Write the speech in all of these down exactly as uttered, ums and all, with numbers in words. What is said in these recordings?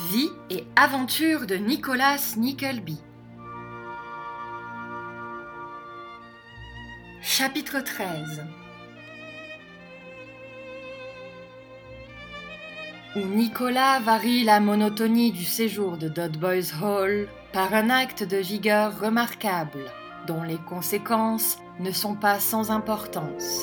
Vie et aventures de Nicholas Nickleby. Chapitre treize. Où Nicolas varie la monotonie du séjour de Dotheboys Hall par un acte de vigueur remarquable, dont les conséquences ne sont pas sans importance.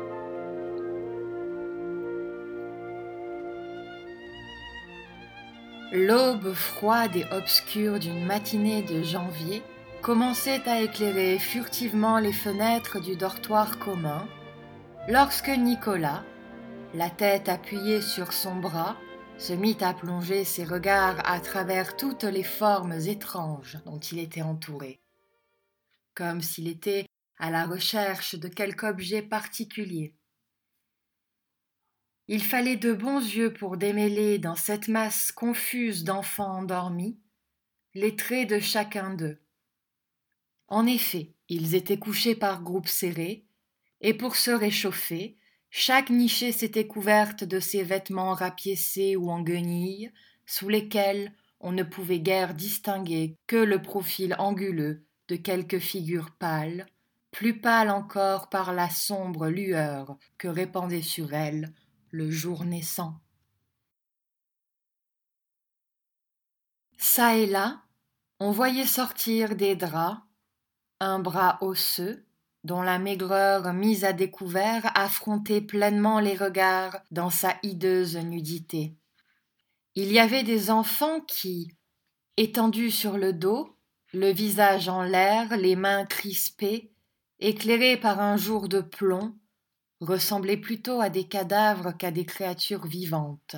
L'aube froide et obscure d'une matinée de janvier commençait à éclairer furtivement les fenêtres du dortoir commun, lorsque Nicolas, la tête appuyée sur son bras, se mit à plonger ses regards à travers toutes les formes étranges dont il était entouré, comme s'il était à la recherche de quelque objet particulier. Il fallait de bons yeux pour démêler dans cette masse confuse d'enfants endormis les traits de chacun d'eux. En effet, ils étaient couchés par groupes serrés, et pour se réchauffer, chaque nichée s'était couverte de ses vêtements rapiécés ou en guenilles, sous lesquels on ne pouvait guère distinguer que le profil anguleux de quelques figures pâles, plus pâles encore par la sombre lueur que répandait sur elles le jour naissant. Ça et là, on voyait sortir des draps, un bras osseux, dont la maigreur mise à découvert affrontait pleinement les regards dans sa hideuse nudité. Il y avait des enfants qui, étendus sur le dos, le visage en l'air, les mains crispées, éclairés par un jour de plomb, ressemblaient plutôt à des cadavres qu'à des créatures vivantes.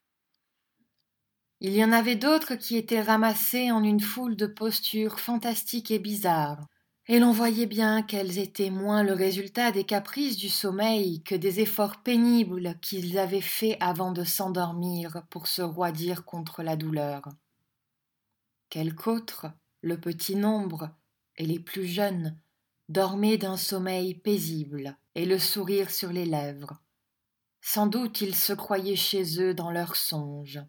Il y en avait d'autres qui étaient ramassés en une foule de postures fantastiques et bizarres, et l'on voyait bien qu'elles étaient moins le résultat des caprices du sommeil que des efforts pénibles qu'ils avaient faits avant de s'endormir pour se roidir contre la douleur. Quelqu'autre, le petit nombre, et les plus jeunes, dormaient d'un sommeil paisible et le sourire sur les lèvres. Sans doute ils se croyaient chez eux dans leurs songes.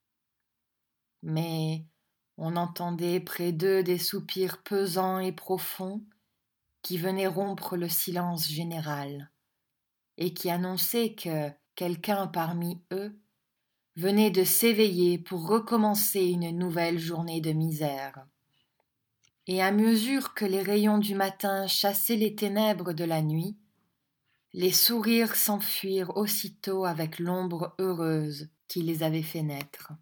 Mais on entendait près d'eux des soupirs pesants et profonds qui venaient rompre le silence général et qui annonçaient que quelqu'un parmi eux venait de s'éveiller pour recommencer une nouvelle journée de misère. Et à mesure que les rayons du matin chassaient les ténèbres de la nuit, les sourires s'enfuirent aussitôt avec l'ombre heureuse qui les avait fait naître.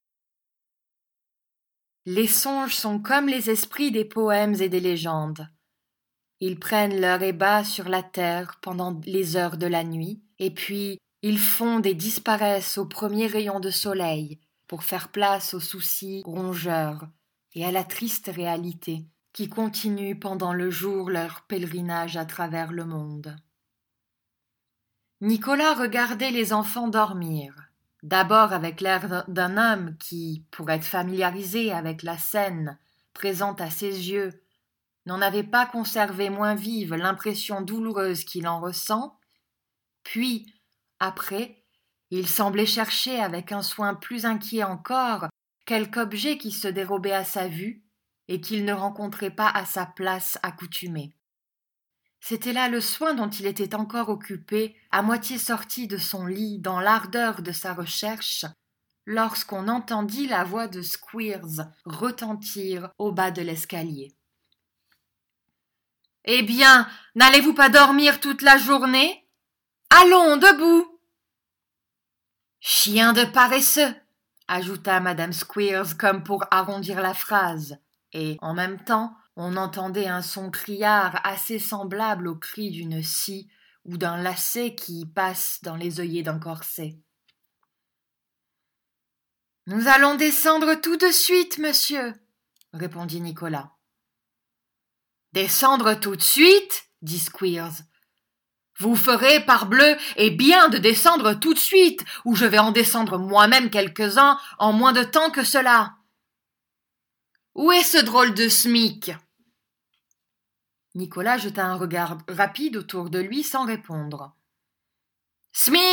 Les songes sont comme les esprits des poèmes et des légendes. Ils prennent leur ébat sur la terre pendant les heures de la nuit, et puis ils fondent et disparaissent aux premiers rayons de soleil pour faire place aux soucis rongeurs et à la triste réalité qui continue pendant le jour leur pèlerinage à travers le monde. Nicolas regardait les enfants dormir, d'abord avec l'air d'un homme qui, pour être familiarisé avec la scène présente à ses yeux, n'en avait pas conservé moins vive l'impression douloureuse qu'il en ressent, puis, après, il semblait chercher avec un soin plus inquiet encore quelque objet qui se dérobait à sa vue et qu'il ne rencontrait pas à sa place accoutumée. C'était là le soin dont il était encore occupé, à moitié sorti de son lit dans l'ardeur de sa recherche, lorsqu'on entendit la voix de Squeers retentir au bas de l'escalier. « Eh bien, n'allez-vous pas dormir toute la journée ? Allons, debout !»« Chien de paresseux !» ajouta madame Squeers comme pour arrondir la phrase, et, en même temps, on entendait un son criard assez semblable au cri d'une scie ou d'un lacet qui passe dans les œillets d'un corset. « Nous allons descendre tout de suite, monsieur, » répondit Nicolas. « Descendre tout de suite ?» dit Squeers. « Vous ferez, parbleu, et bien de descendre tout de suite, ou je vais en descendre moi-même quelques-uns en moins de temps que cela. Où est ce drôle de smic ?» Nicolas jeta un regard rapide autour de lui sans répondre. « Smic !»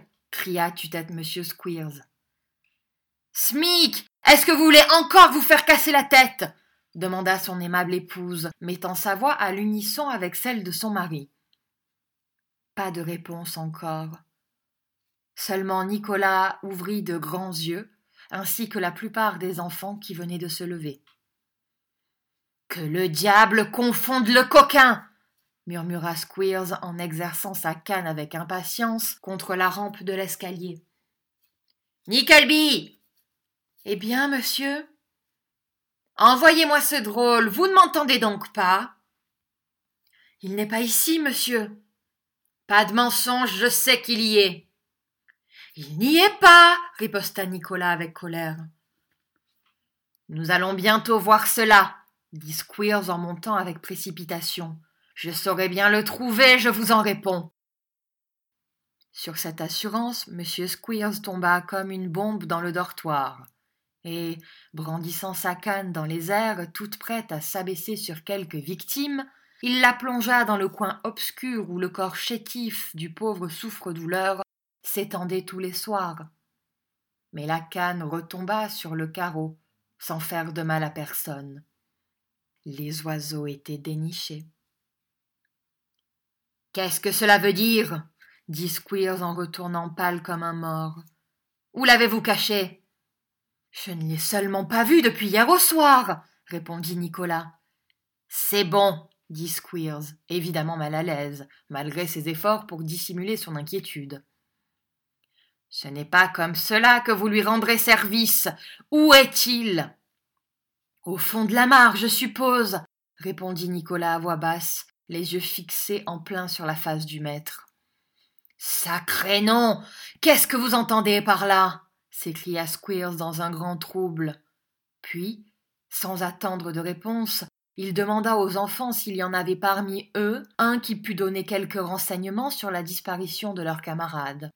cria à tue-tête monsieur Squeers. « Smic ! Est-ce que vous voulez encore vous faire casser la tête? Demanda son aimable épouse, mettant sa voix à l'unisson avec celle de son mari. Pas de réponse encore. Seulement Nicolas ouvrit de grands yeux, ainsi que la plupart des enfants qui venaient de se lever. « Que le diable confonde le coquin !» murmura Squeers en exerçant sa canne avec impatience contre la rampe de l'escalier. « Nickleby !»« Eh bien, monsieur ?»« Envoyez-moi ce drôle, vous ne m'entendez donc pas ?»« Il n'est pas ici, monsieur. »« Pas de mensonge, je sais qu'il y est. »« Il n'y est pas !» riposta Nicolas avec colère. « Nous allons bientôt voir cela, » dit Squeers en montant avec précipitation. « Je saurai bien le trouver, je vous en réponds. » Sur cette assurance, M. Squeers tomba comme une bombe dans le dortoir, et, brandissant sa canne dans les airs, toute prête à s'abaisser sur quelque victime, il la plongea dans le coin obscur où le corps chétif du pauvre souffre-douleur s'étendait tous les soirs. Mais la canne retomba sur le carreau, sans faire de mal à personne. Les oiseaux étaient dénichés. « Qu'est-ce que cela veut dire ?» dit Squeers en retournant pâle comme un mort. « Où l'avez-vous caché ?»« Je ne l'ai seulement pas vu depuis hier au soir, » répondit Nicolas. « C'est bon, » dit Squeers, évidemment mal à l'aise, malgré ses efforts pour dissimuler son inquiétude. « Ce n'est pas comme cela que vous lui rendrez service. Où est-il ?»« Au fond de la mare, je suppose, » répondit Nicolas à voix basse, les yeux fixés en plein sur la face du maître. « Sacré nom! Qu'est-ce que vous entendez par là ?» s'écria Squeers dans un grand trouble. Puis, sans attendre de réponse, il demanda aux enfants s'il y en avait parmi eux un qui pût donner quelques renseignements sur la disparition de leur camarade.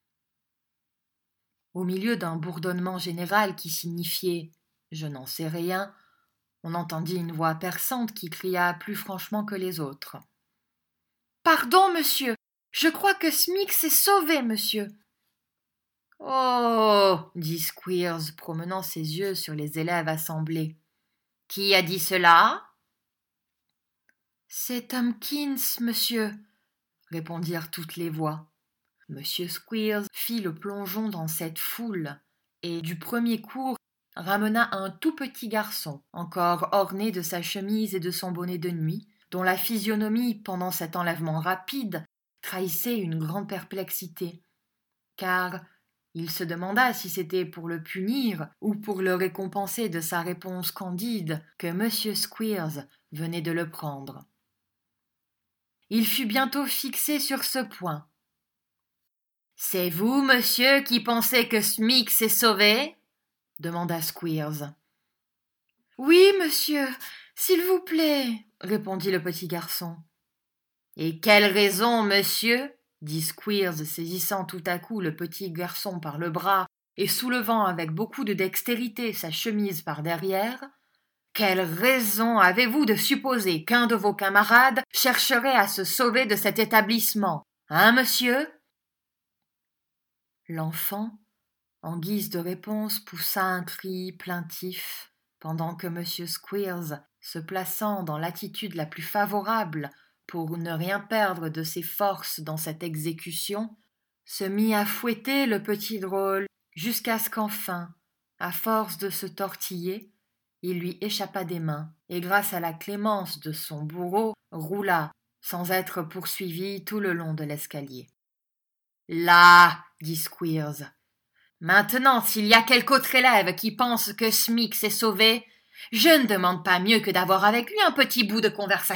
Au milieu d'un bourdonnement général qui signifiait « je n'en sais rien », on entendit une voix perçante qui cria plus franchement que les autres. « Pardon, monsieur, je crois que Smix est sauvé, monsieur. »« Oh !» dit Squeers, promenant ses yeux sur les élèves assemblés. « Qui a dit cela ?»« C'est Tomkins, monsieur, » répondirent toutes les voix. Monsieur Squeers fit le plongeon dans cette foule et, du premier coup, ramena un tout petit garçon, encore orné de sa chemise et de son bonnet de nuit, dont la physionomie, pendant cet enlèvement rapide, trahissait une grande perplexité, car il se demanda si c'était pour le punir ou pour le récompenser de sa réponse candide que M. Squeers venait de le prendre. Il fut bientôt fixé sur ce point. « C'est vous, monsieur, qui pensez que Smix est sauvé ?» demanda Squeers. « Oui, monsieur, s'il vous plaît, » répondit le petit garçon. « Et quelle raison, monsieur ?» dit Squeers, saisissant tout à coup le petit garçon par le bras et soulevant avec beaucoup de dextérité sa chemise par derrière. « Quelle raison avez-vous de supposer qu'un de vos camarades chercherait à se sauver de cet établissement, hein, monsieur ?» L'enfant, en guise de réponse, poussa un cri plaintif, pendant que M. Squeers, se plaçant dans l'attitude la plus favorable pour ne rien perdre de ses forces dans cette exécution, se mit à fouetter le petit drôle jusqu'à ce qu'enfin, à force de se tortiller, il lui échappa des mains et, grâce à la clémence de son bourreau, roula, sans être poursuivi tout le long de l'escalier. « Là !» dit Squeers. « Maintenant, s'il y a quelque autre élève qui pense que Smix est sauvé, je ne demande pas mieux que d'avoir avec lui un petit bout de conversation. »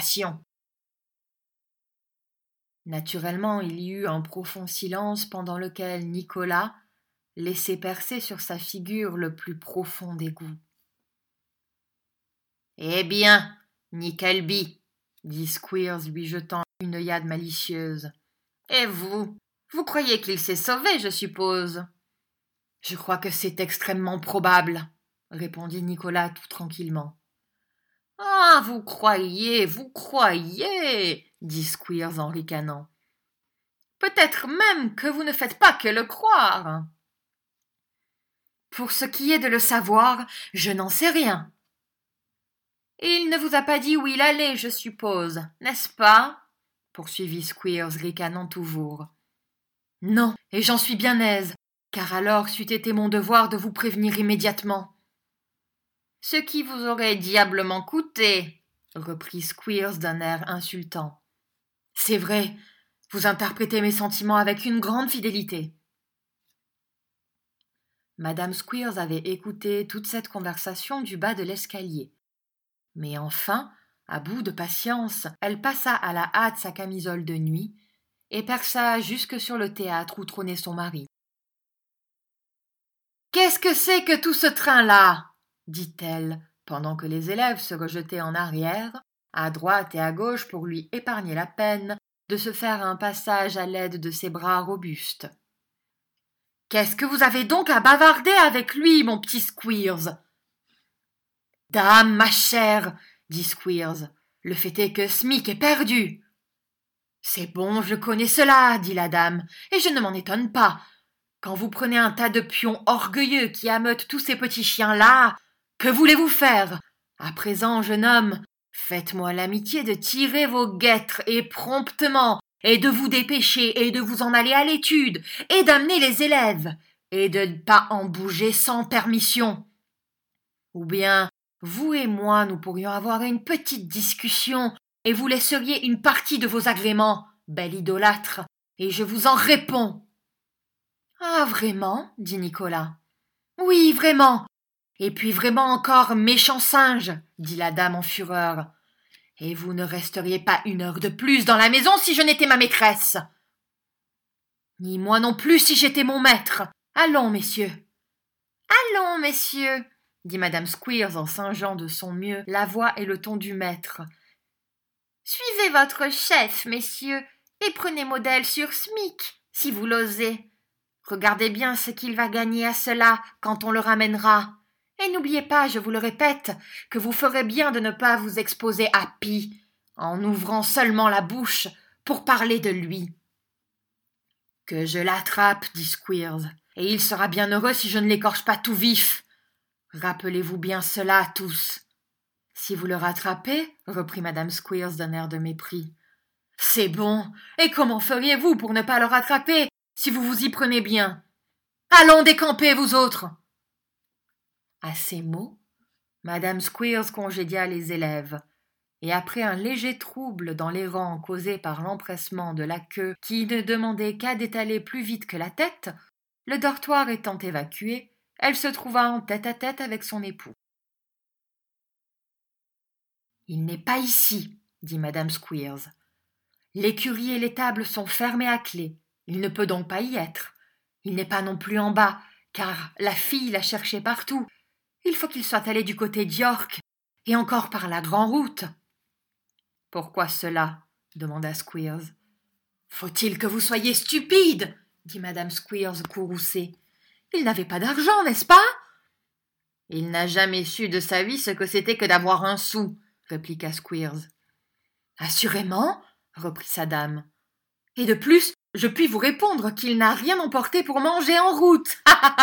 Naturellement, il y eut un profond silence pendant lequel Nicolas laissait percer sur sa figure le plus profond dégoût. « Eh bien, Nickleby, » dit Squeers lui jetant une œillade malicieuse. « Et vous ? Vous croyez qu'il s'est sauvé, je suppose ? » « Je crois que c'est extrêmement probable, » répondit Nicolas tout tranquillement. « Ah, vous croyez, vous croyez, » dit Squeers en ricanant. « Peut-être même que vous ne faites pas que le croire. » Pour ce qui est de le savoir, je n'en sais rien. Il ne vous a pas dit où il allait, je suppose, n'est-ce pas? Poursuivit Squeers, ricanant toujours. Non, et j'en suis bien aise, car alors c'eût été mon devoir de vous prévenir immédiatement. Ce qui vous aurait diablement coûté, reprit Squeers d'un air insultant. C'est vrai, vous interprétez mes sentiments avec une grande fidélité. Madame Squeers avait écouté toute cette conversation du bas de l'escalier. Mais enfin, à bout de patience, elle passa à la hâte sa camisole de nuit et perça jusque sur le théâtre où trônait son mari. « Qu'est-ce que c'est que tout ce train-là » dit-elle, pendant que les élèves se rejetaient en arrière, à droite et à gauche pour lui épargner la peine de se faire un passage à l'aide de ses bras robustes. « Qu'est-ce que vous avez donc à bavarder avec lui, mon petit Squeers ?»« Dame, ma chère, dit Squeers, le fait est que Smic est perdu. »« C'est bon, je connais cela, dit la dame, et je ne m'en étonne pas. Quand vous prenez un tas de pions orgueilleux qui ameutent tous ces petits chiens-là, que voulez-vous faire? À présent, jeune homme, faites-moi l'amitié de tirer vos guêtres et promptement, et de vous dépêcher et de vous en aller à l'étude, et d'amener les élèves, et de ne pas en bouger sans permission. Ou bien, vous et moi, nous pourrions avoir une petite discussion, et vous laisseriez une partie de vos agréments, bel idolâtre, et je vous en réponds. Ah, vraiment? Dit Nicolas. Oui, vraiment. Et puis vraiment encore méchant singe, dit la dame en fureur. Et vous ne resteriez pas une heure de plus dans la maison si je n'étais ma maîtresse. Ni moi non plus si j'étais mon maître. Allons, messieurs. Allons, messieurs, dit madame Squeers en singeant de son mieux la voix et le ton du maître. Suivez votre chef, messieurs, et prenez modèle sur Smic, si vous l'osez. Regardez bien ce qu'il va gagner à cela quand on le ramènera. Et n'oubliez pas, je vous le répète, que vous ferez bien de ne pas vous exposer à pis, en ouvrant seulement la bouche pour parler de lui. Que je l'attrape, dit Squeers, et il sera bien heureux si je ne l'écorche pas tout vif. Rappelez-vous bien cela, tous. Si vous le rattrapez, reprit madame Squeers d'un air de mépris. C'est bon, et comment feriez-vous pour ne pas le rattraper, si vous vous y prenez bien? Allons décamper, vous autres! À ces mots, madame Squeers congédia les élèves, et après un léger trouble dans les rangs causé par l'empressement de la queue qui ne demandait qu'à détaler plus vite que la tête, le dortoir étant évacué, elle se trouva en tête-à-tête avec son époux. « Il n'est pas ici, dit madame Squeers. L'écurie et les tables sont fermées à clé. Il ne peut donc pas y être. Il n'est pas non plus en bas, car la fille l'a cherché partout. Il faut qu'il soit allé du côté d'York, et encore par la grande route. »« Pourquoi cela ?» demanda Squeers. « Faut-il que vous soyez stupide ?» dit madame Squeers courroucée. « Il n'avait pas d'argent, n'est-ce pas ?»« Il n'a jamais su de sa vie ce que c'était que d'avoir un sou, » répliqua Squeers. « Assurément, » reprit sa dame. « Et de plus, je puis vous répondre qu'il n'a rien emporté pour manger en route. »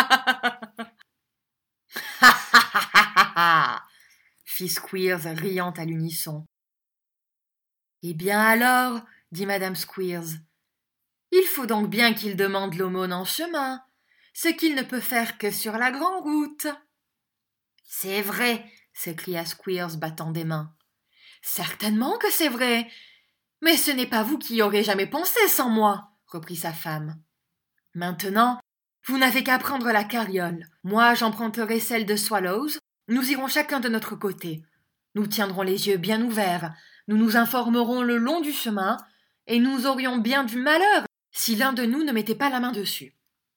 fit Squeers riant à l'unisson. « Eh bien alors, dit madame Squeers, il faut donc bien qu'il demande l'aumône en chemin, ce qu'il ne peut faire que sur la grande route. »« C'est vrai, s'écria Squeers battant des mains. Certainement que c'est vrai, mais ce n'est pas vous qui y aurez jamais pensé sans moi, reprit sa femme. Maintenant, vous n'avez qu'à prendre la carriole. Moi, j'emprunterai celle de Swallows. Nous irons chacun de notre côté. Nous tiendrons les yeux bien ouverts. Nous nous informerons le long du chemin, et nous aurions bien du malheur si l'un de nous ne mettait pas la main dessus.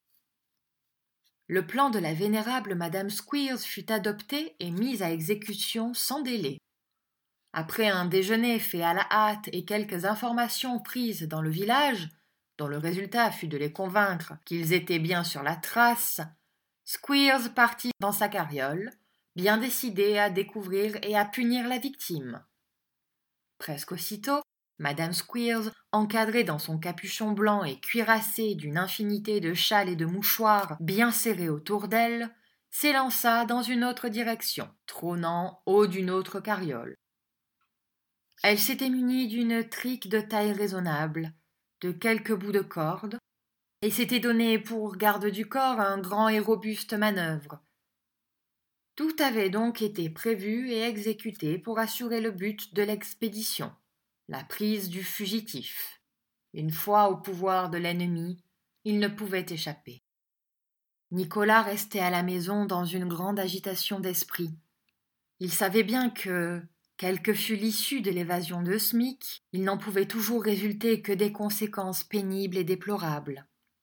Le plan de la vénérable madame Squeers fut adopté et mis à exécution sans délai. Après un déjeuner fait à la hâte et quelques informations prises dans le village, dont le résultat fut de les convaincre qu'ils étaient bien sur la trace, Squeers partit dans sa carriole, bien décidé à découvrir et à punir la victime. Presque aussitôt, madame Squeers, encadrée dans son capuchon blanc et cuirassée d'une infinité de châles et de mouchoirs bien serrés autour d'elle, s'élança dans une autre direction, trônant haut d'une autre carriole. Elle s'était munie d'une trique de taille raisonnable, de quelques bouts de corde, et s'était donné pour garde du corps un grand et robuste manœuvre. Tout avait donc été prévu et exécuté pour assurer le but de l'expédition, la prise du fugitif. Une fois au pouvoir de l'ennemi, il ne pouvait échapper. Nicolas restait à la maison dans une grande agitation d'esprit. Il savait bien que, quelle que fût l'issue de l'évasion de Smyck, il n'en pouvait toujours résulter que des conséquences pénibles et déplorables.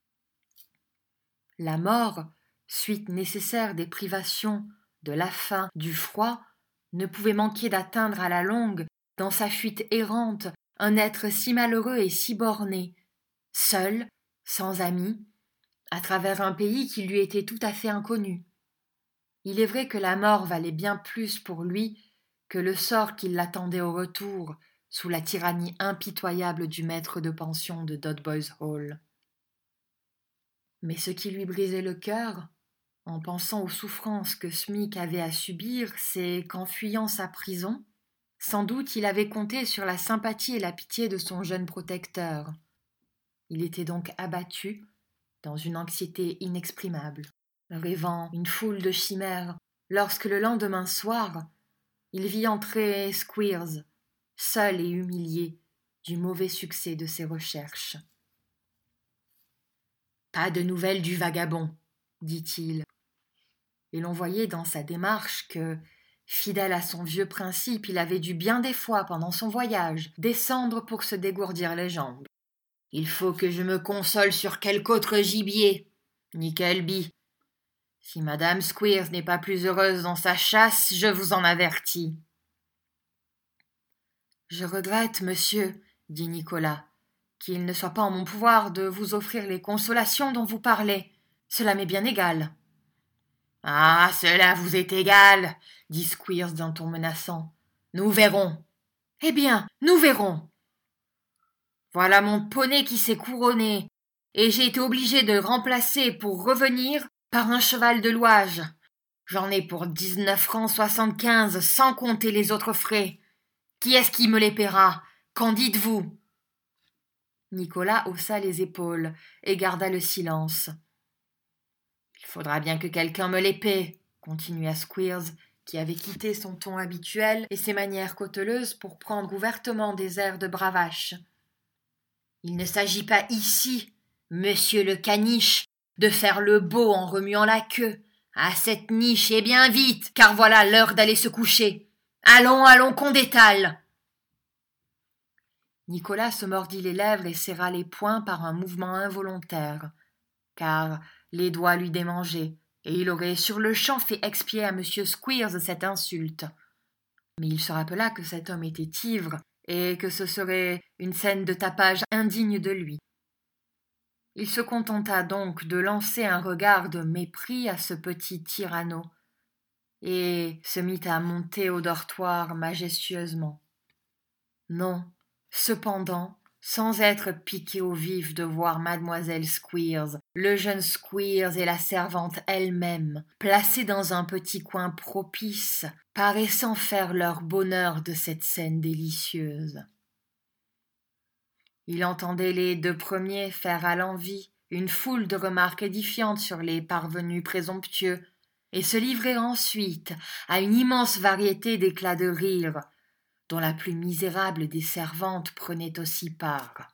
La mort, suite nécessaire des privations, de la faim, du froid, ne pouvait manquer d'atteindre à la longue, dans sa fuite errante, un être si malheureux et si borné, seul, sans amis, à travers un pays qui lui était tout à fait inconnu. Il est vrai que la mort valait bien plus pour lui que le sort qui l'attendait au retour, sous la tyrannie impitoyable du maître de pension de Dotheboys Hall. Mais ce qui lui brisait le cœur, en pensant aux souffrances que Smyck avait à subir, c'est qu'en fuyant sa prison, sans doute il avait compté sur la sympathie et la pitié de son jeune protecteur. Il était donc abattu dans une anxiété inexprimable, rêvant une foule de chimères, lorsque le lendemain soir, il vit entrer Squeers, seul et humilié du mauvais succès de ses recherches. « Pas de nouvelles du vagabond, dit-il, et l'on voyait dans sa démarche que, fidèle à son vieux principe, il avait dû bien des fois, pendant son voyage, descendre pour se dégourdir les jambes. « Il faut que je me console sur quelque autre gibier, Nickleby. Si madame Squeers n'est pas plus heureuse dans sa chasse, je vous en avertis. »« Je regrette, monsieur, dit Nicolas, qu'il ne soit pas en mon pouvoir de vous offrir les consolations dont vous parlez. Cela m'est bien égal. »« Ah, cela vous est égal, dit Squeers d'un ton menaçant. Nous verrons. »« Eh bien, nous verrons. Voilà mon poney qui s'est couronné, et j'ai été obligé de remplacer pour revenir par un cheval de louage. J'en ai pour dix-neuf francs soixante-quinze, sans compter les autres frais. Qui est-ce qui me les paiera? Qu'en dites-vous? » Nicolas haussa les épaules et garda le silence. « Il faudra bien que quelqu'un me les paie, » continua Squeers, qui avait quitté son ton habituel et ses manières cauteleuses pour prendre ouvertement des airs de bravache. « Il ne s'agit pas ici, monsieur le caniche, de faire le beau en remuant la queue. À cette niche et bien vite, car voilà l'heure d'aller se coucher. Allons, allons, qu'on détale. » Nicolas se mordit les lèvres et serra les poings par un mouvement involontaire, car les doigts lui démangeaient, et il aurait sur-le-champ fait expier à monsieur Squeers cette insulte. Mais il se rappela que cet homme était ivre, et que ce serait une scène de tapage indigne de lui. Il se contenta donc de lancer un regard de mépris à ce petit tyranneau, et se mit à monter au dortoir majestueusement. Non, cependant, sans être piqué au vif de voir mademoiselle Squeers, le jeune Squeers et la servante elle-même, placés dans un petit coin propice, paraissant faire leur bonheur de cette scène délicieuse. Il entendait les deux premiers faire à l'envi une foule de remarques édifiantes sur les parvenus présomptueux, et se livrer ensuite à une immense variété d'éclats de rire, dont la plus misérable des servantes prenait aussi part.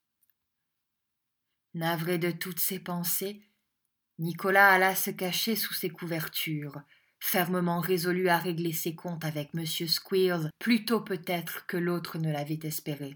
Navré de toutes ces pensées, Nicolas alla se cacher sous ses couvertures, fermement résolu à régler ses comptes avec monsieur Squeers, plus tôt peut-être que l'autre ne l'avait espéré.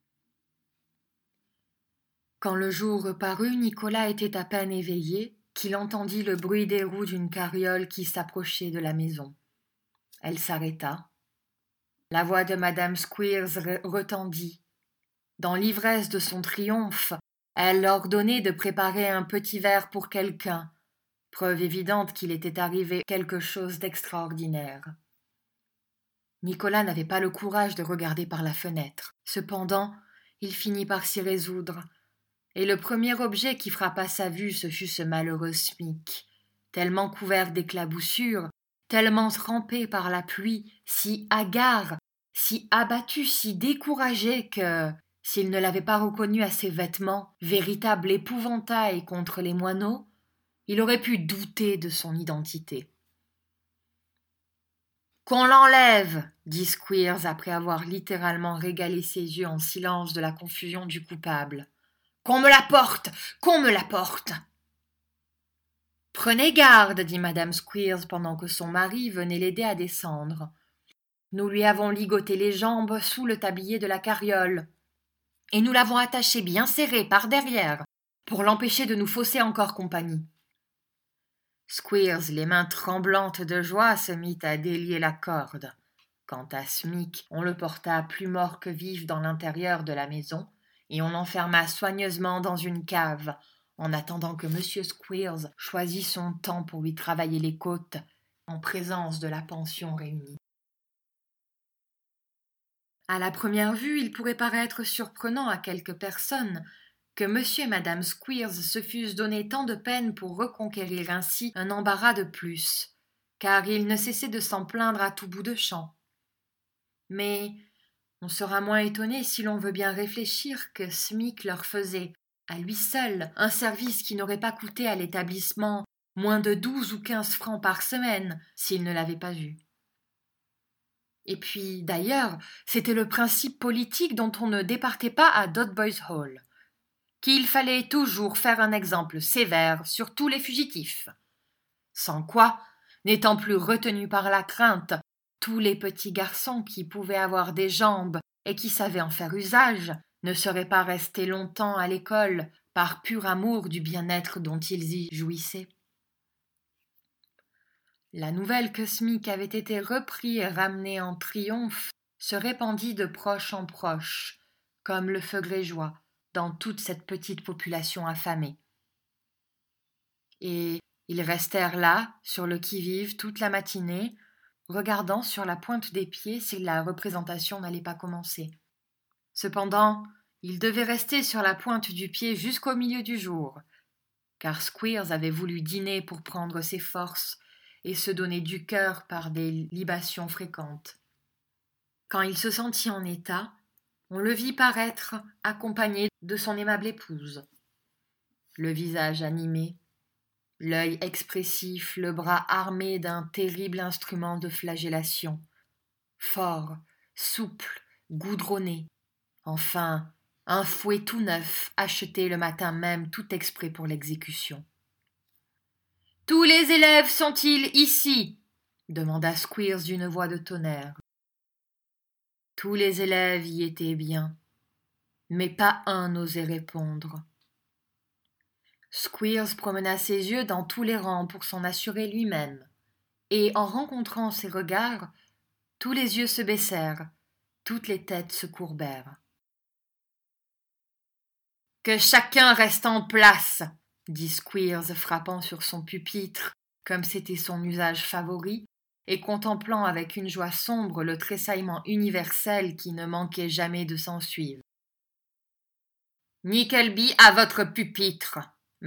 Quand le jour reparut, Nicolas était à peine éveillé qu'il entendit le bruit des roues d'une carriole qui s'approchait de la maison. Elle s'arrêta. La voix de madame Squeers retendit. Dans l'ivresse de son triomphe, elle ordonnait de préparer un petit verre pour quelqu'un, preuve évidente qu'il était arrivé quelque chose d'extraordinaire. Nicolas n'avait pas le courage de regarder par la fenêtre. Cependant, il finit par s'y résoudre, et le premier objet qui frappa sa vue, ce fut ce malheureux Smyck, tellement couvert d'éclaboussures, tellement trempé par la pluie, si hagard, si abattu, si découragé que, s'il ne l'avait pas reconnu à ses vêtements, véritable épouvantail contre les moineaux, il aurait pu douter de son identité. « Qu'on l'enlève !» dit Squeers après avoir littéralement régalé ses yeux en silence de la confusion du coupable. « Qu'on me l'apporte ! Qu'on me l'apporte !» « Prenez garde !» dit madame Squeers pendant que son mari venait l'aider à descendre. « Nous lui avons ligoté les jambes sous le tablier de la carriole, et nous l'avons attaché bien serré par derrière, pour l'empêcher de nous fausser encore compagnie. » Squeers, les mains tremblantes de joie, se mit à délier la corde. Quant à Smic, on le porta plus mort que vif dans l'intérieur de la maison, et on l'enferma soigneusement dans une cave, en attendant que monsieur Squeers choisît son temps pour lui travailler les côtes, en présence de la pension réunie. À la première vue, il pourrait paraître surprenant à quelques personnes que monsieur et madame Squeers se fussent donné tant de peine pour reconquérir ainsi un embarras de plus, car ils ne cessaient de s'en plaindre à tout bout de champ. Mais on sera moins étonné si l'on veut bien réfléchir que Smic leur faisait, à lui seul, un service qui n'aurait pas coûté à l'établissement moins de douze ou quinze francs par semaine s'il ne l'avait pas vu. Et puis, d'ailleurs, c'était le principe politique dont on ne départait pas à Dotheboys Hall, qu'il fallait toujours faire un exemple sévère sur tous les fugitifs. Sans quoi, n'étant plus retenus par la crainte, tous les petits garçons qui pouvaient avoir des jambes et qui savaient en faire usage ne seraient pas restés longtemps à l'école par pur amour du bien-être dont ils y jouissaient. La nouvelle que Smic avait été repris et ramené en triomphe se répandit de proche en proche, comme le feu grégeois, dans toute cette petite population affamée. Et ils restèrent là, sur le qui-vive, toute la matinée, regardant sur la pointe des pieds si la représentation n'allait pas commencer. Cependant, ils devaient rester sur la pointe du pied jusqu'au milieu du jour, car Squeers avait voulu dîner pour prendre ses forces et se donner du cœur par des libations fréquentes. Quand il se sentit en état, on le vit paraître accompagné de son aimable épouse. Le visage animé, l'œil expressif, le bras armé d'un terrible instrument de flagellation, fort, souple, goudronné, enfin, un fouet tout neuf, acheté le matin même tout exprès pour l'exécution. « Tous les élèves sont-ils ici ?» demanda Squeers d'une voix de tonnerre. Tous les élèves y étaient bien, mais pas un n'osait répondre. Squeers promena ses yeux dans tous les rangs pour s'en assurer lui-même, et en rencontrant ses regards, tous les yeux se baissèrent, toutes les têtes se courbèrent. « Que chacun reste en place !» dit Squeers, frappant sur son pupitre, comme c'était son usage favori, et contemplant avec une joie sombre le tressaillement universel qui ne manquait jamais de s'ensuivre. « Nickleby à votre pupitre, monsieur !»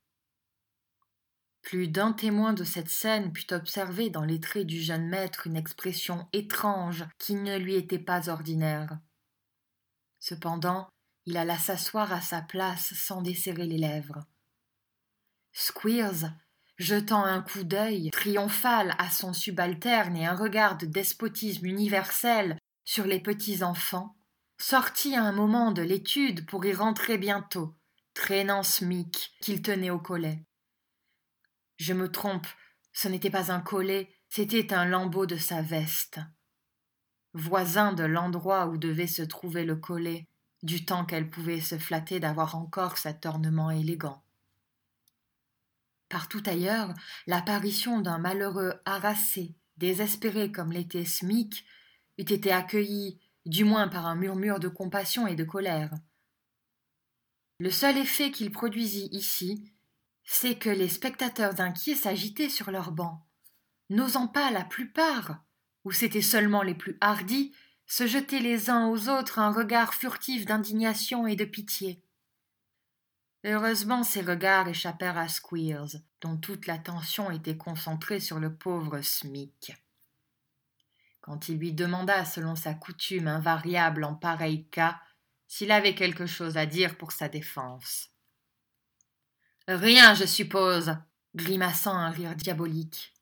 Plus d'un témoin de cette scène put observer dans les traits du jeune maître une expression étrange qui ne lui était pas ordinaire. Cependant, il alla s'asseoir à sa place sans desserrer les lèvres. Squeers, jetant un coup d'œil triomphal à son subalterne et un regard de despotisme universel sur les petits enfants, sortit à un moment de l'étude pour y rentrer bientôt, traînant Smic qu'il tenait au collet. Je me trompe, ce n'était pas un collet, c'était un lambeau de sa veste. Voisin de l'endroit où devait se trouver le collet, du temps qu'elle pouvait se flatter d'avoir encore cet ornement élégant. Partout ailleurs, l'apparition d'un malheureux harassé, désespéré comme l'était Smic, eût été accueillie, du moins par un murmure de compassion et de colère. Le seul effet qu'il produisit ici, c'est que les spectateurs inquiets s'agitaient sur leurs bancs, n'osant pas la plupart, ou c'étaient seulement les plus hardis, se jeter les uns aux autres un regard furtif d'indignation et de pitié. Heureusement, ses regards échappèrent à Squeers, dont toute l'attention était concentrée sur le pauvre Smic. Quand il lui demanda, selon sa coutume invariable en pareil cas, s'il avait quelque chose à dire pour sa défense. « Rien, je suppose », grimaçant un rire diabolique.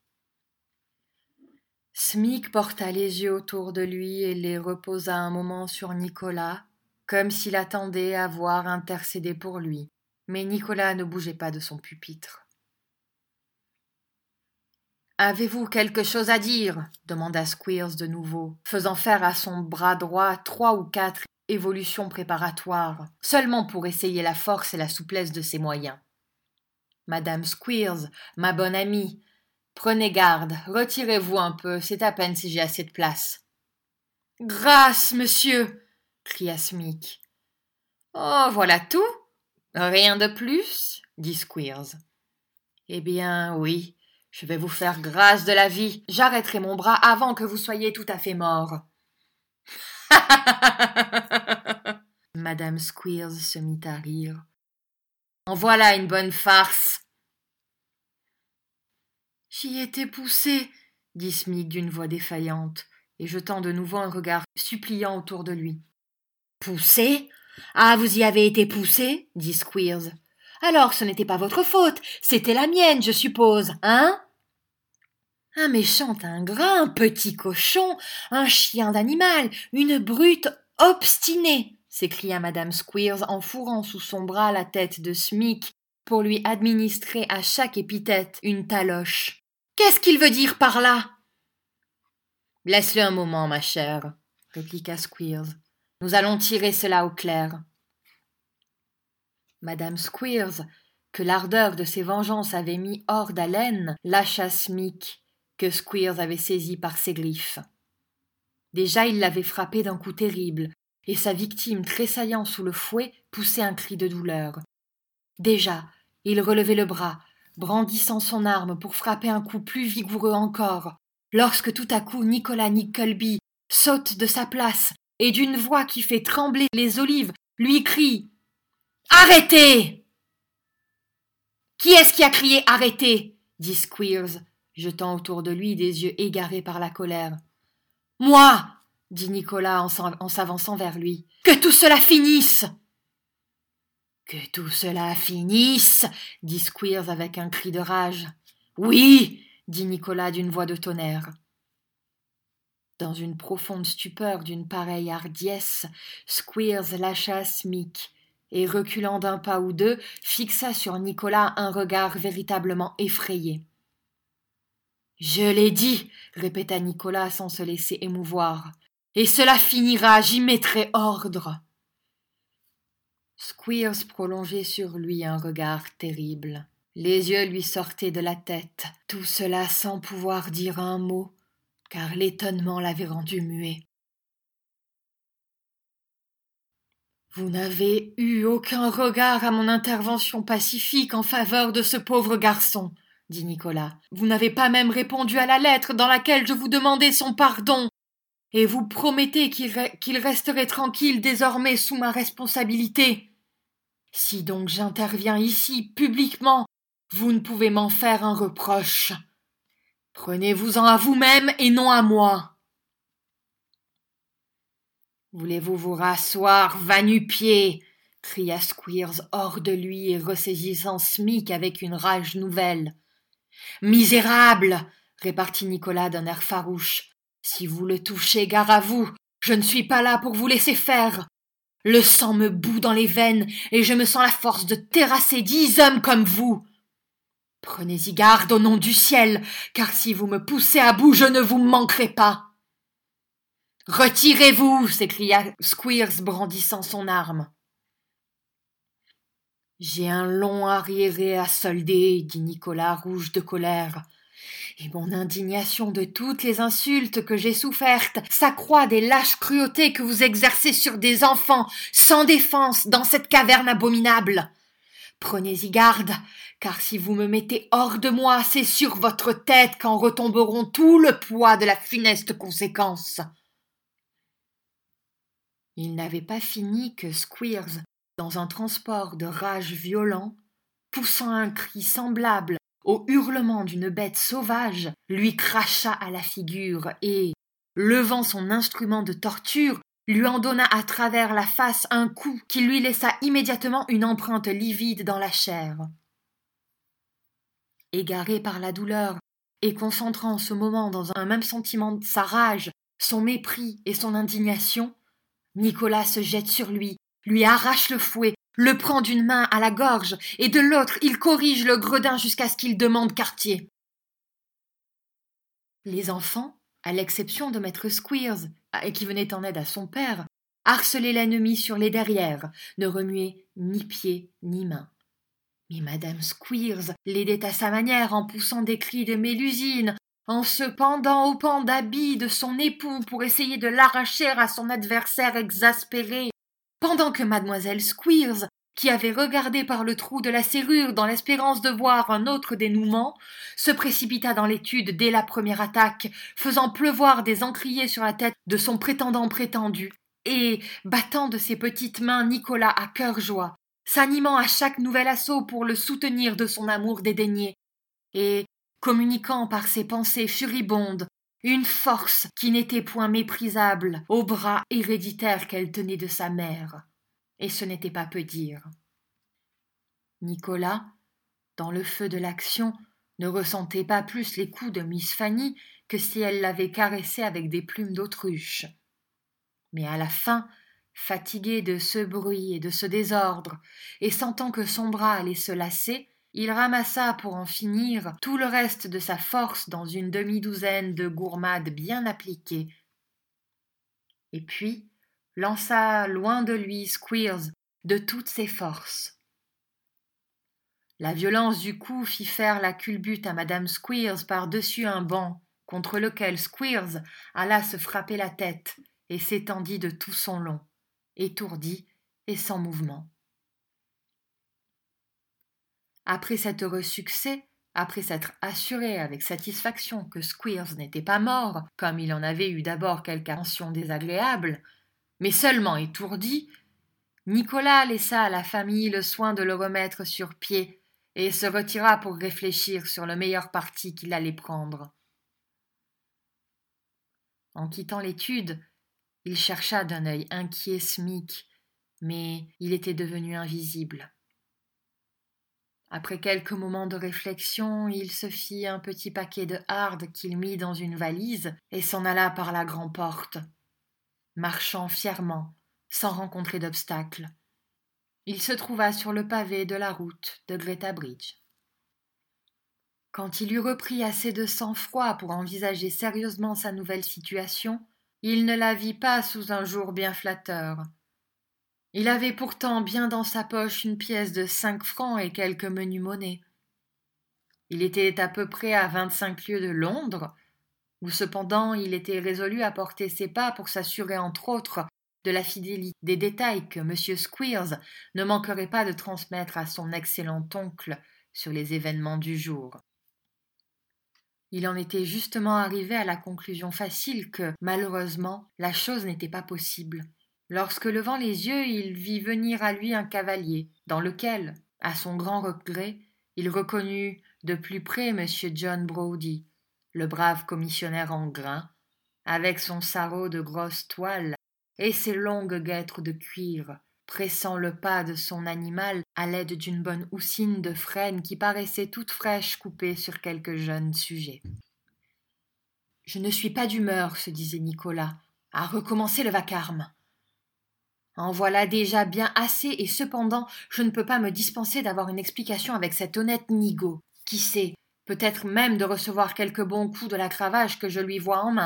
Smic porta les yeux autour de lui et les reposa un moment sur Nicolas, comme s'il attendait à voir intercéder pour lui. Mais Nicolas ne bougeait pas de son pupitre. « Avez-vous quelque chose à dire ?» demanda Squeers de nouveau, faisant faire à son bras droit trois ou quatre évolutions préparatoires, seulement pour essayer la force et la souplesse de ses moyens. « Madame Squeers, ma bonne amie, prenez garde, retirez-vous un peu, c'est à peine si j'ai assez de place. »« Grâce, monsieur !» cria Smic. « Oh, voilà tout ? Rien de plus ?» dit Squeers. « Eh bien, oui, je vais vous faire grâce de la vie. J'arrêterai mon bras avant que vous soyez tout à fait mort. » Madame Squeers se mit à rire. « En voilà une bonne farce !»« J'y étais poussé, » dit Smic d'une voix défaillante, et jetant de nouveau un regard suppliant autour de lui. « Poussé ? Ah, vous y avez été poussé ?» dit Squeers. « Alors ce n'était pas votre faute, c'était la mienne, je suppose, hein ?»« Un méchant ingrat, un petit cochon, un chien d'animal, une brute obstinée !» s'écria Madame Squeers en fourrant sous son bras la tête de Smic pour lui administrer à chaque épithète une taloche. « Qu'est-ce qu'il veut dire par là ?»« Laisse-le un moment, ma chère, » répliqua Squeers. « Nous allons tirer cela au clair. » Madame Squeers, que l'ardeur de ses vengeances avait mis hors d'haleine, lâcha Smic, que Squeers avait saisi par ses griffes. Déjà il l'avait frappé d'un coup terrible, et sa victime, tressaillant sous le fouet, poussait un cri de douleur. Déjà, il relevait le bras, brandissant son arme pour frapper un coup plus vigoureux encore, lorsque tout à coup Nicolas Nickleby saute de sa place et d'une voix qui fait trembler les olives lui crie « Arrêtez !»« Qui est-ce qui a crié « Arrêtez !» dit Squeers, jetant autour de lui des yeux égarés par la colère. « Moi !» dit Nicolas en s'avançant vers lui. « Que tout cela finisse !»« Que tout cela finisse !» dit Squeers avec un cri de rage. « Oui !» dit Nicolas d'une voix de tonnerre. Dans une profonde stupeur d'une pareille hardiesse, Squeers lâcha Smic et, reculant d'un pas ou deux, fixa sur Nicolas un regard véritablement effrayé. « Je l'ai dit !» répéta Nicolas sans se laisser émouvoir. « Et cela finira, j'y mettrai ordre !» Squeers prolongeait sur lui un regard terrible. Les yeux lui sortaient de la tête, tout cela sans pouvoir dire un mot, car l'étonnement l'avait rendu muet. « Vous n'avez eu aucun regard à mon intervention pacifique en faveur de ce pauvre garçon, » dit Nicolas. « Vous n'avez pas même répondu à la lettre dans laquelle je vous demandais son pardon, et vous promettez qu'il, re- qu'il resterait tranquille désormais sous ma responsabilité. Si donc j'interviens ici, publiquement, vous ne pouvez m'en faire un reproche. Prenez-vous-en à vous-même et non à moi. » « Voulez-vous vous rasseoir, va-nu-pied » cria Squeers hors de lui et ressaisissant Smic avec une rage nouvelle. « Misérable » répartit Nicolas d'un air farouche. « Si vous le touchez, gare à vous, je ne suis pas là pour vous laisser faire. Le sang me bout dans les veines et je me sens la force de terrasser dix hommes comme vous. Prenez-y garde au nom du ciel, car si vous me poussez à bout, je ne vous manquerai pas. » « Retirez-vous » s'écria Squeers brandissant son arme. « J'ai un long arriéré à solder, » dit Nicolas rouge de colère, « et mon indignation de toutes les insultes que j'ai souffertes s'accroît des lâches cruautés que vous exercez sur des enfants sans défense dans cette caverne abominable. Prenez-y garde, car si vous me mettez hors de moi, c'est sur votre tête qu'en retomberont tout le poids de la funeste conséquence. » Il n'avait pas fini que Squeers, dans un transport de rage violent, poussant un cri semblable au hurlement d'une bête sauvage, lui cracha à la figure et, levant son instrument de torture, lui en donna à travers la face un coup qui lui laissa immédiatement une empreinte livide dans la chair. Égaré par la douleur et concentrant en ce moment dans un même sentiment sa rage, son mépris et son indignation, Nicolas se jette sur lui, lui arrache le fouet, le prend d'une main à la gorge et de l'autre il corrige le gredin jusqu'à ce qu'il demande quartier. Les enfants, à l'exception de maître Squeers, qui venait en aide à son père, harcelaient l'ennemi sur les derrières, ne remuaient ni pieds ni mains. Mais madame Squeers l'aidait à sa manière en poussant des cris de mélusine, en se pendant au pan d'habit de son époux pour essayer de l'arracher à son adversaire exaspéré, pendant que mademoiselle Squeers, qui avait regardé par le trou de la serrure dans l'espérance de voir un autre dénouement, se précipita dans l'étude dès la première attaque, faisant pleuvoir des encriers sur la tête de son prétendant prétendu, et battant de ses petites mains Nicolas à cœur joie, s'animant à chaque nouvel assaut pour le soutenir de son amour dédaigné, et communiquant par ses pensées furibondes une force qui n'était point méprisable au bras héréditaire qu'elle tenait de sa mère. Et ce n'était pas peu dire. Nicolas, dans le feu de l'action, ne ressentait pas plus les coups de Miss Fanny que si elle l'avait caressé avec des plumes d'autruche. Mais à la fin, fatigué de ce bruit et de ce désordre, et sentant que son bras allait se lasser, il ramassa pour en finir tout le reste de sa force dans une demi-douzaine de gourmades bien appliquées. Et puis lança loin de lui Squeers de toutes ses forces. La violence du coup fit faire la culbute à madame Squeers par-dessus un banc, contre lequel Squeers alla se frapper la tête et s'étendit de tout son long, étourdi et sans mouvement. Après cet heureux succès, après s'être assuré avec satisfaction que Squeers n'était pas mort, comme il en avait eu d'abord quelque attention désagréable, mais seulement étourdi, Nicolas laissa à la famille le soin de le remettre sur pied et se retira pour réfléchir sur le meilleur parti qu'il allait prendre. En quittant l'étude, il chercha d'un œil inquiet Smith, mais il était devenu invisible. Après quelques moments de réflexion, il se fit un petit paquet de hardes qu'il mit dans une valise et s'en alla par la grande porte, marchant fièrement, sans rencontrer d'obstacle. Il se trouva sur le pavé de la route de Greta Bridge. Quand il eut repris assez de sang-froid pour envisager sérieusement sa nouvelle situation, il ne la vit pas sous un jour bien flatteur. Il avait pourtant bien dans sa poche une pièce de cinq francs et quelques menus monnaies. Il était à peu près à vingt-cinq lieues de Londres, où cependant il était résolu à porter ses pas pour s'assurer entre autres de la fidélité des détails que M. Squeers ne manquerait pas de transmettre à son excellent oncle sur les événements du jour. Il en était justement arrivé à la conclusion facile que, malheureusement, la chose n'était pas possible. Lorsque, levant les yeux, il vit venir à lui un cavalier, dans lequel, à son grand regret, il reconnut de plus près M. John Browdie, le brave commissionnaire en grains, avec son sarrau de grosse toile et ses longues guêtres de cuir, pressant le pas de son animal à l'aide d'une bonne houssine de frêne qui paraissait toute fraîche coupée sur quelque jeune sujet. « Je ne suis pas d'humeur, se disait Nicolas, à recommencer le vacarme. En voilà déjà bien assez, et cependant je ne peux pas me dispenser d'avoir une explication avec cet honnête nigaud. Qui sait, peut-être même de recevoir quelques bons coups de la cravache que je lui vois en main. »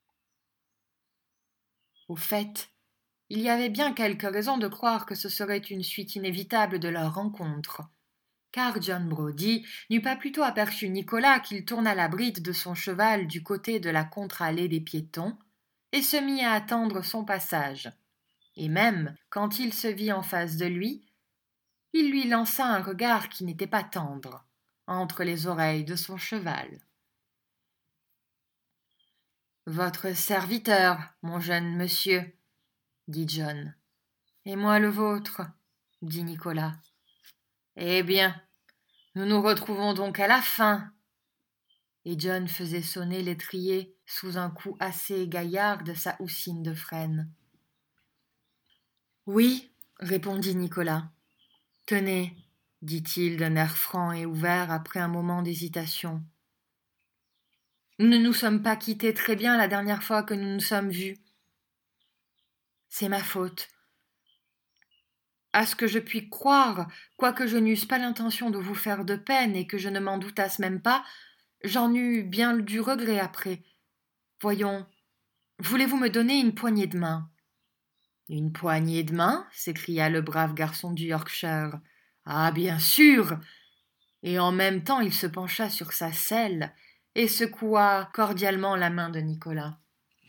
Au fait, il y avait bien quelques raisons de croire que ce serait une suite inévitable de leur rencontre, car John Browdie n'eut pas plutôt aperçu Nicolas qu'il tourna la bride de son cheval du côté de la contre-allée des piétons et se mit à attendre son passage. Et même, quand il se vit en face de lui, il lui lança un regard qui n'était pas tendre, entre les oreilles de son cheval. « Votre serviteur, mon jeune monsieur, dit John. « Et moi le vôtre, dit Nicolas. Eh bien, nous nous retrouvons donc à la fin. Et John faisait sonner l'étrier sous un coup assez gaillard de sa houssine de frêne. Oui, répondit Nicolas. Tenez, dit-il d'un air franc et ouvert après un moment d'hésitation. Nous ne nous sommes pas quittés très bien la dernière fois que nous nous sommes vus. C'est ma faute. À ce que je puis croire, quoique je n'eusse pas l'intention de vous faire de peine et que je ne m'en doutasse même pas, j'en eus bien du regret après. Voyons, voulez-vous me donner une poignée de main? Une poignée de main? S'écria le brave garçon du Yorkshire. Ah, bien sûr! Et en même temps il se pencha sur sa selle et secoua cordialement la main de Nicolas.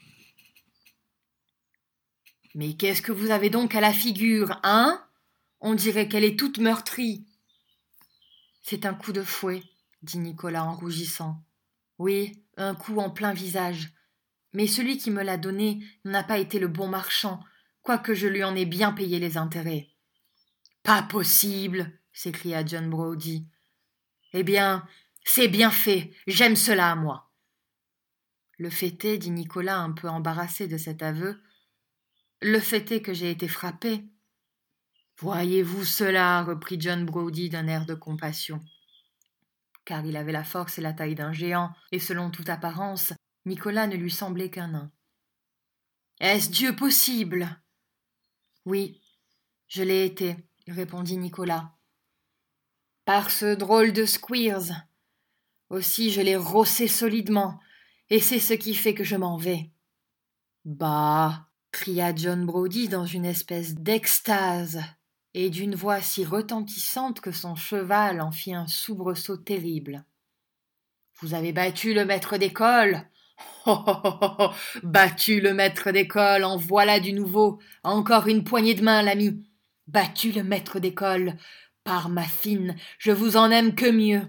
Mais qu'est-ce que vous avez donc à la figure, hein? On dirait qu'elle est toute meurtrie. C'est un coup de fouet, dit Nicolas en rougissant. Oui, un coup en plein visage. Mais celui qui me l'a donné n'a pas été le bon marchand, quoique je lui en ai bien payé les intérêts. Pas possible, s'écria John Brody. Eh bien, c'est bien fait, j'aime cela, moi. Le fait est, dit Nicolas un peu embarrassé de cet aveu, le fait est que j'ai été frappé. Voyez-vous cela, reprit John Brody d'un air de compassion. Car il avait la force et la taille d'un géant, et selon toute apparence, Nicolas ne lui semblait qu'un nain. Est-ce Dieu possible? Oui, je l'ai été, répondit Nicolas. Par ce drôle de Squeers. Aussi je l'ai rossé solidement, et c'est ce qui fait que je m'en vais. Bah, cria John Brody dans une espèce d'extase, et d'une voix si retentissante que son cheval en fit un soubresaut terrible. Vous avez battu le maître d'école? Oh, oh, oh, oh, oh, battu le maître d'école, en voilà du nouveau. Encore une poignée de main, l'ami. Battu le maître d'école. Par ma fine, je vous en aime que mieux.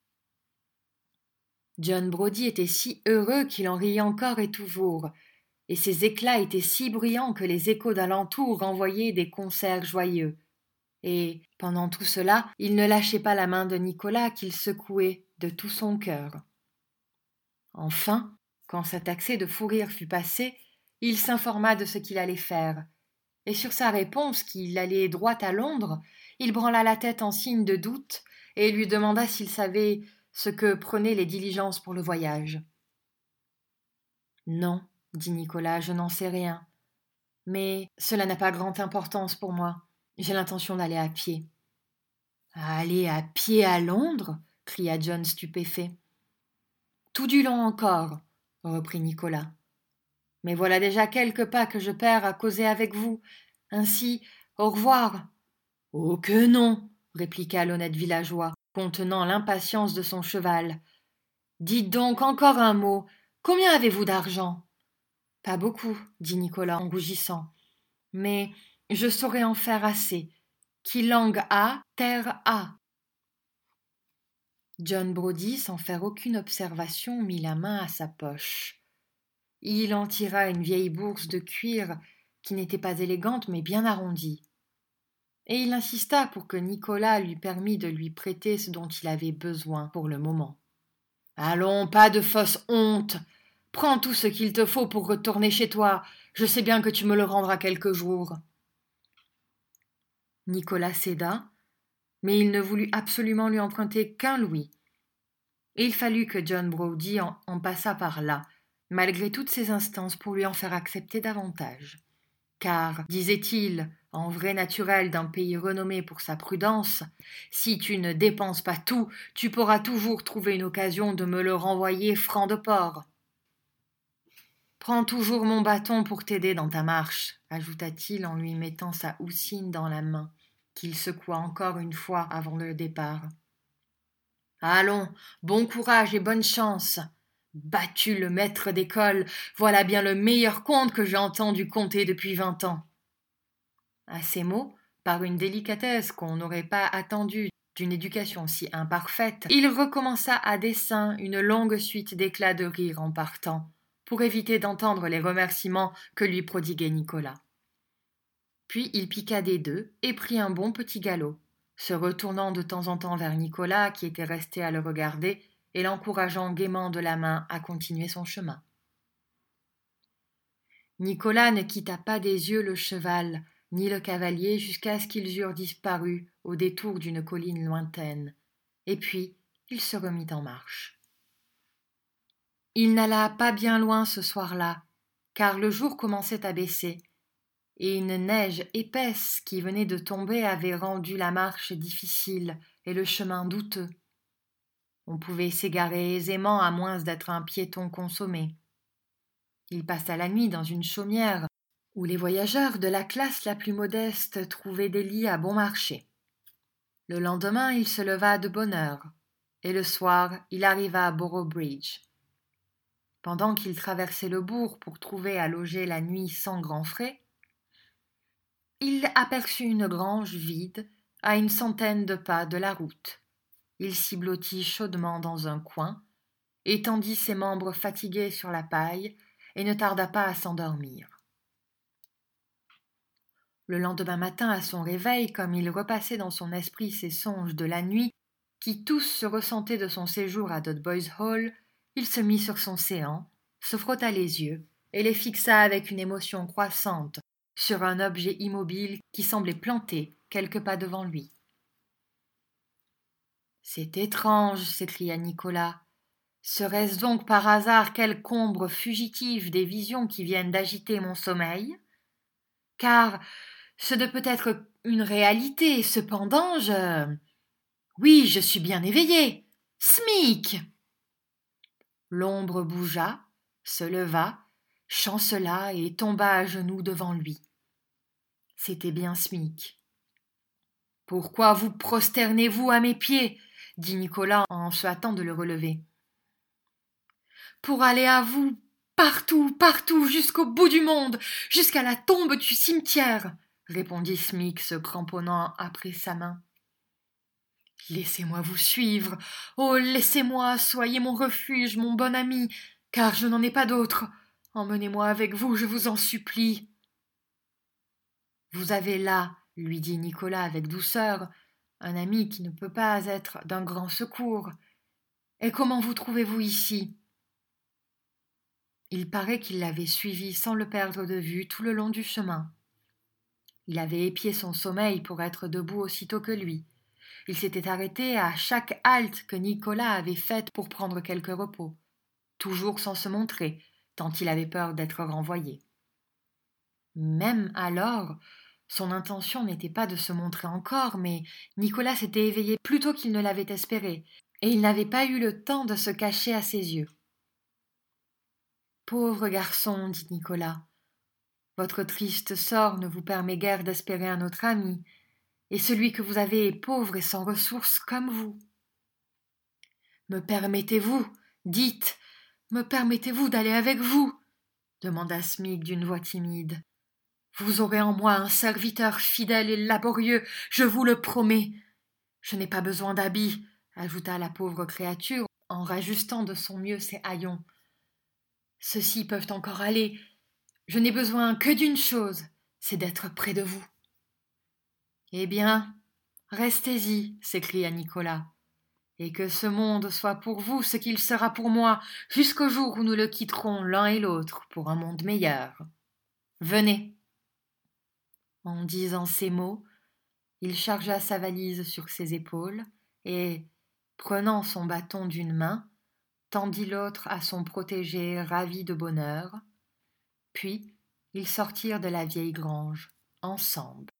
John Brody était si heureux qu'il en riait encore et toujours, et ses éclats étaient si bruyants que les échos d'alentour renvoyaient des concerts joyeux. Et, pendant tout cela, il ne lâchait pas la main de Nicolas qu'il secouait de tout son cœur. Enfin, quand cet accès de fou rire fut passé, il s'informa de ce qu'il allait faire, et sur sa réponse qu'il allait droit à Londres, il branla la tête en signe de doute et lui demanda s'il savait ce que prenaient les diligences pour le voyage. Non, dit Nicolas, je n'en sais rien. Mais cela n'a pas grande importance pour moi. J'ai l'intention d'aller à pied. Aller à pied à Londres? Cria John stupéfait. Tout du long encore, reprit Nicolas. Mais voilà déjà quelques pas que je perds à causer avec vous. Ainsi, au revoir. Oh que non, répliqua l'honnête villageois, contenant l'impatience de son cheval. Dites donc encore un mot. Combien avez-vous d'argent? Pas beaucoup, dit Nicolas en rougissant. Mais je saurai en faire assez. Qui langue a, terre a. John Brody, sans faire aucune observation, mit la main à sa poche. Il en tira une vieille bourse de cuir qui n'était pas élégante mais bien arrondie. Et il insista pour que Nicolas lui permît de lui prêter ce dont il avait besoin pour le moment. Allons, pas de fausse honte. Prends tout ce qu'il te faut pour retourner chez toi. Je sais bien que tu me le rendras quelque jour. Nicolas céda, mais il ne voulut absolument lui emprunter qu'un louis. Et il fallut que John Brody en, en passât par là, malgré toutes ses instances pour lui en faire accepter davantage. Car, disait-il, en vrai naturel d'un pays renommé pour sa prudence, si tu ne dépenses pas tout, tu pourras toujours trouver une occasion de me le renvoyer franc de port. Prends toujours mon bâton pour t'aider dans ta marche, ajouta-t-il en lui mettant sa houssine dans la main, qu'il secoua encore une fois avant le départ. Allons, bon courage et bonne chance. Battu le maître d'école, voilà bien le meilleur conte que j'ai entendu conter depuis vingt ans. À ces mots, par une délicatesse qu'on n'aurait pas attendue d'une éducation si imparfaite, il recommença à dessein une longue suite d'éclats de rire en partant, pour éviter d'entendre les remerciements que lui prodiguait Nicolas. Puis il piqua des deux et prit un bon petit galop, se retournant de temps en temps vers Nicolas qui était resté à le regarder et l'encourageant gaiement de la main à continuer son chemin. Nicolas ne quitta pas des yeux le cheval ni le cavalier jusqu'à ce qu'ils eurent disparu au détour d'une colline lointaine, et puis il se remit en marche. Il n'alla pas bien loin ce soir-là, car le jour commençait à baisser, et une neige épaisse qui venait de tomber avait rendu la marche difficile et le chemin douteux. On pouvait s'égarer aisément à moins d'être un piéton consommé. Il passa la nuit dans une chaumière où les voyageurs de la classe la plus modeste trouvaient des lits à bon marché. Le lendemain, il se leva de bonne heure, et le soir, il arriva à Boroughbridge. Pendant qu'il traversait le bourg pour trouver à loger la nuit sans grands frais, il aperçut une grange vide à une centaine de pas de la route. Il s'y blottit chaudement dans un coin, étendit ses membres fatigués sur la paille et ne tarda pas à s'endormir. Le lendemain matin, à son réveil, comme il repassait dans son esprit ses songes de la nuit, qui tous se ressentaient de son séjour à Dotheboys Hall, il se mit sur son séant, se frotta les yeux et les fixa avec une émotion croissante sur un objet immobile qui semblait planté quelques pas devant lui. « C'est étrange » s'écria Nicolas. « Serait-ce donc par hasard quelque ombre fugitive des visions qui viennent d'agiter mon sommeil ? Car ce ne peut être une réalité, cependant je... Oui, je suis bien éveillé. Smic !» L'ombre bougea, se leva, chancela et tomba à genoux devant lui. C'était bien Smic. « Pourquoi vous prosternez-vous à mes pieds ?» dit Nicolas en se hâtant de le relever. « Pour aller à vous, partout, partout, jusqu'au bout du monde, jusqu'à la tombe du cimetière !» répondit Smic, se cramponnant après sa main. « Laissez-moi vous suivre, oh, laissez-moi, soyez mon refuge, mon bon ami, car je n'en ai pas d'autre. Emmenez-moi avec vous, je vous en supplie. » « Vous avez là, lui dit Nicolas avec douceur, un ami qui ne peut pas être d'un grand secours. Et comment vous trouvez-vous ici ? » Il paraît qu'il l'avait suivi sans le perdre de vue tout le long du chemin. Il avait épié son sommeil pour être debout aussitôt que lui. Il s'était arrêté à chaque halte que Nicolas avait faite pour prendre quelque repos, toujours sans se montrer, tant il avait peur d'être renvoyé. Même alors, son intention n'était pas de se montrer encore, mais Nicolas s'était éveillé plus tôt qu'il ne l'avait espéré, et il n'avait pas eu le temps de se cacher à ses yeux. « Pauvre garçon, dit Nicolas, votre triste sort ne vous permet guère d'espérer un autre ami, et celui que vous avez est pauvre et sans ressources comme vous. Me permettez-vous, dites, me permettez-vous d'aller avec vous ? Demanda Smic d'une voix timide. Vous aurez en moi un serviteur fidèle et laborieux, je vous le promets. Je n'ai pas besoin d'habits, ajouta la pauvre créature en rajustant de son mieux ses haillons. Ceux-ci peuvent encore aller. Je n'ai besoin que d'une chose, c'est d'être près de vous. Eh bien, restez-y, s'écria Nicolas, et que ce monde soit pour vous ce qu'il sera pour moi, jusqu'au jour où nous le quitterons l'un et l'autre pour un monde meilleur. Venez. En disant ces mots, il chargea sa valise sur ses épaules et, prenant son bâton d'une main, tendit l'autre à son protégé ravi de bonheur. Puis ils sortirent de la vieille grange ensemble.